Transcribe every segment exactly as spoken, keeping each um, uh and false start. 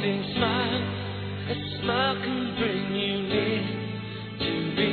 fleeting smile, a smile can bring you near to me.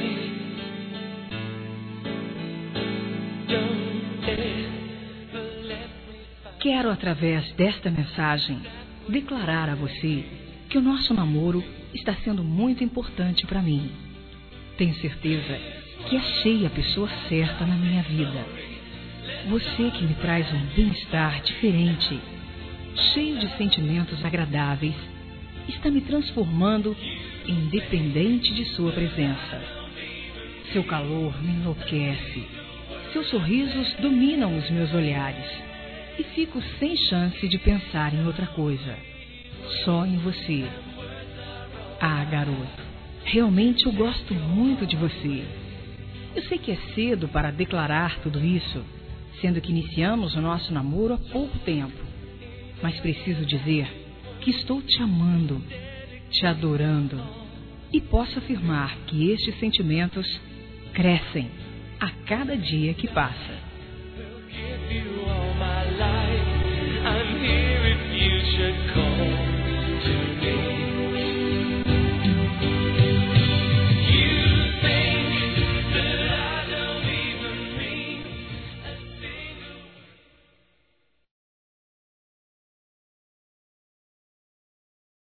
Don't ever let me find. Quero, através desta mensagem, declarar a você que o nosso namoro está sendo muito importante para mim. Tenho certeza que achei a pessoa certa na minha vida. Você que me traz um bem-estar diferente, cheio de sentimentos agradáveis, está me transformando em dependente de sua presença. Seu calor me enlouquece. Seus sorrisos dominam os meus olhares e fico sem chance de pensar em outra coisa. Só em você. Ah, garoto, realmente eu gosto muito de você. Eu sei que é cedo para declarar tudo isso, sendo que iniciamos o nosso namoro há pouco tempo. Mas preciso dizer que estou te amando, te adorando. E posso afirmar que estes sentimentos crescem a cada dia que passa.